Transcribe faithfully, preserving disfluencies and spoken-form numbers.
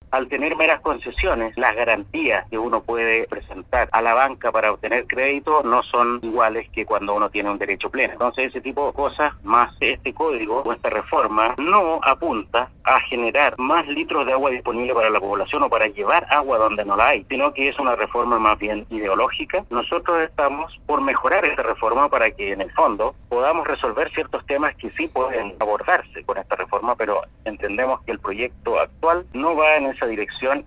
Al tener meras concesiones, las garantías que uno puede presentar a la banca para obtener crédito no son iguales que cuando uno tiene un derecho pleno. Entonces, ese tipo de cosas, más este código o esta reforma, no apunta a generar más litros de agua disponible para la población o para llevar agua donde no la hay, sino que es una reforma más bien ideológica. Nosotros estamos por mejorar esta reforma para que en el fondo podamos resolver ciertos temas que sí pueden abordarse con esta reforma, pero entendemos que el proyecto actual no va en esa dirección.